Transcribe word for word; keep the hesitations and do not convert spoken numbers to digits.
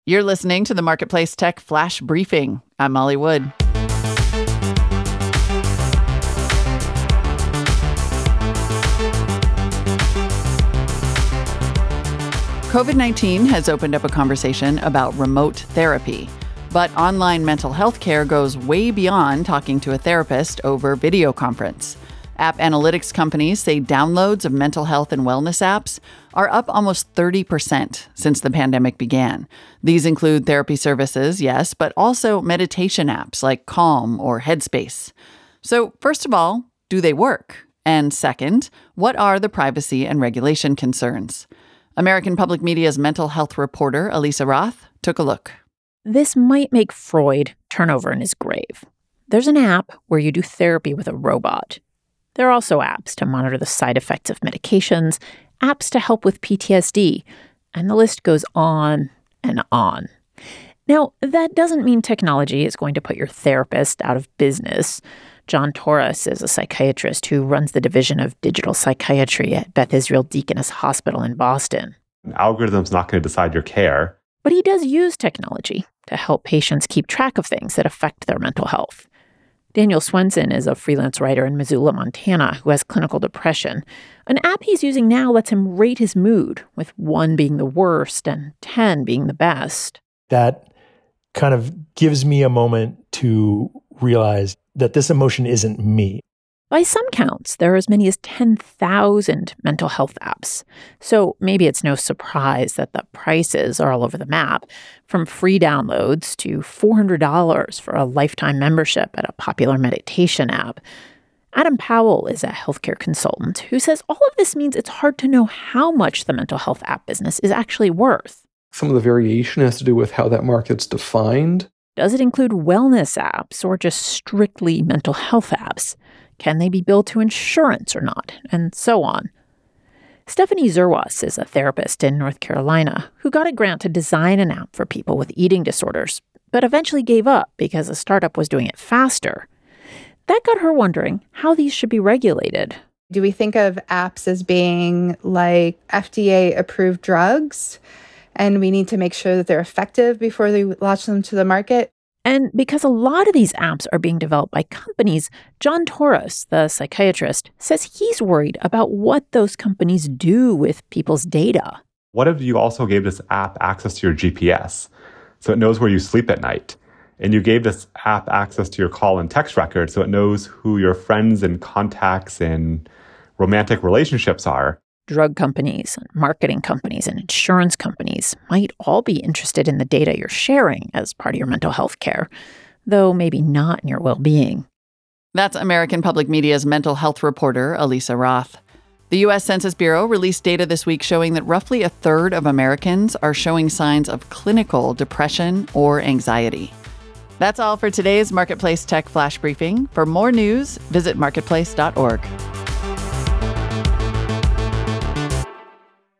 You're listening to the Marketplace Tech Flash Briefing. I'm Molly Wood. covid nineteen has opened up a conversation about remote therapy. But online mental health care goes way beyond talking to a therapist over video conference. App analytics companies say downloads of mental health and wellness apps are up almost thirty percent since the pandemic began. These include therapy services, yes, but also meditation apps like Calm or Headspace. So first of all, do they work? And second, what are the privacy and regulation concerns? American Public Media's mental health reporter, Elisa Roth, took a look. This might make Freud turn over in his grave. There's an app where you do therapy with a robot. There are also apps to monitor the side effects of medications, apps to help with P T S D, and the list goes on and on. Now, that doesn't mean technology is going to put your therapist out of business. John Torres is a psychiatrist who runs the division of digital psychiatry at Beth Israel Deaconess Hospital in Boston. An algorithm's not going to decide your care. But he does use technology to help patients keep track of things that affect their mental health. Daniel Swenson is a freelance writer in Missoula, Montana, who has clinical depression. An app he's using now lets him rate his mood, with one being the worst and ten being the best. That kind of gives me a moment to realize that this emotion isn't me. By some counts, there are as many as ten thousand mental health apps. So maybe it's no surprise that the prices are all over the map, from free downloads to four hundred dollars for a lifetime membership at a popular meditation app. Adam Powell is a healthcare consultant who says all of this means it's hard to know how much the mental health app business is actually worth. Some of the variation has to do with how that market's defined. Does it include wellness apps or just strictly mental health apps? Can they be billed to insurance or not? And so on. Stephanie Zerwas is a therapist in North Carolina who got a grant to design an app for people with eating disorders, but eventually gave up because a startup was doing it faster. That got her wondering how these should be regulated. Do we think of apps as being like F D A-approved drugs, and we need to make sure that they're effective before they launch them to the market? And because a lot of these apps are being developed by companies, John Torres, the psychiatrist, says he's worried about what those companies do with people's data. What if you also gave this app access to your G P S, so it knows where you sleep at night? And you gave this app access to your call and text record, so it knows who your friends and contacts and romantic relationships are? Drug companies, marketing companies, and insurance companies might all be interested in the data you're sharing as part of your mental health care, though maybe not in your well-being. That's American Public Media's mental health reporter, Elisa Roth. The U S Census Bureau released data this week showing that roughly a third of Americans are showing signs of clinical depression or anxiety. That's all for today's Marketplace Tech Flash Briefing. For more news, visit marketplace dot org.